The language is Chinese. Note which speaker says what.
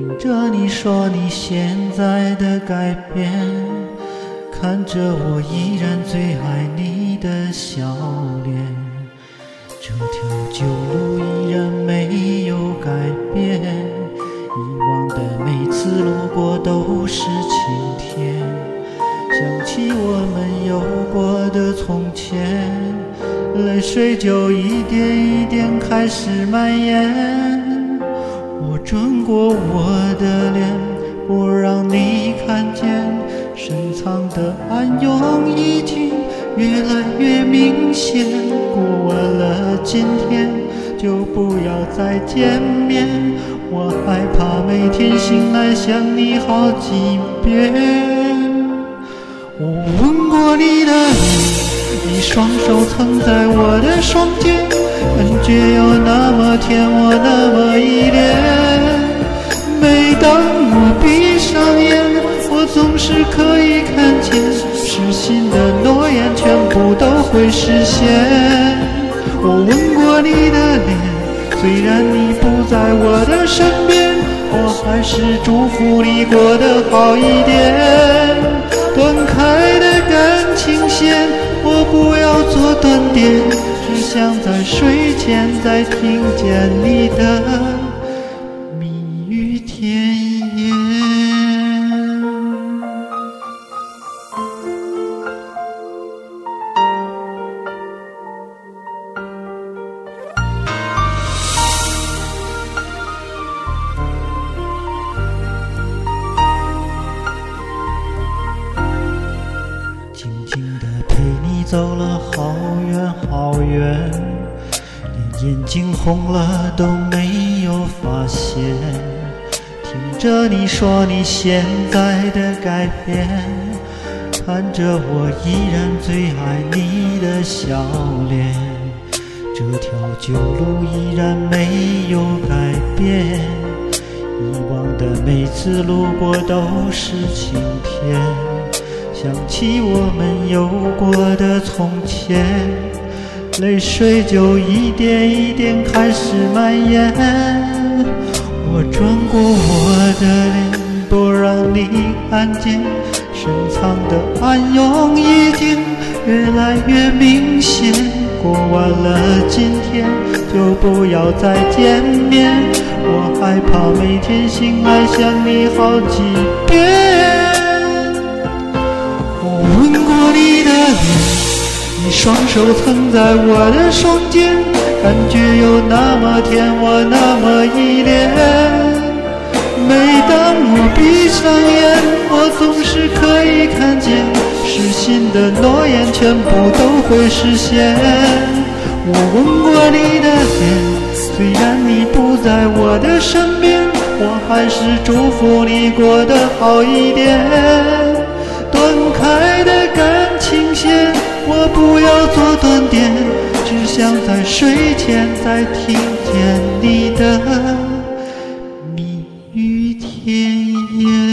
Speaker 1: 听着你说你现在的改变，看着我依然最爱你的笑脸，这条旧路依然没有改变，以往的每次路过都是晴天，想起我们有过的从前，泪水就一点一点开始蔓延。我转过我的脸，不让你看见，深藏的暗涌已经越来越明显。过完了今天，就不要再见面，我害怕每天醒来想你好几遍。我吻过你的脸，你双手曾在我的双肩，感觉有那么甜，我那么依恋。每当我闭上眼，我总是可以看见，失信的诺言全部都会实现。我吻过你的脸，虽然你不在我的身边，我还是祝福你过得好一点。断开的感情线，我不要做断点，只想在睡前再听见你的蜜语甜言。静静地陪你走了好远好远，连眼睛红了都没有发现。听着你说你现在的改变，看着我依然最爱你的笑脸，这条旧路依然没有改变，以往的每次路过都是晴天，想起我们有过的从前，泪水就一点一点开始蔓延。我转过我的脸，不让你看见，深藏的暗涌已经越来越明显。过完了今天，就不要再见面，我害怕每天醒来想你好几遍。我吻过你的脸，你双手曾在我的双肩，感觉有那么甜，我那么依恋。每当我闭上眼，我总是可以看见，失信的诺言全部都会实现。我吻过你的脸，虽然你不在我的身边，我还是祝福你过得好一点。断开的感情线，我不要做断点，只想在睡前再听见你的蜜语甜言。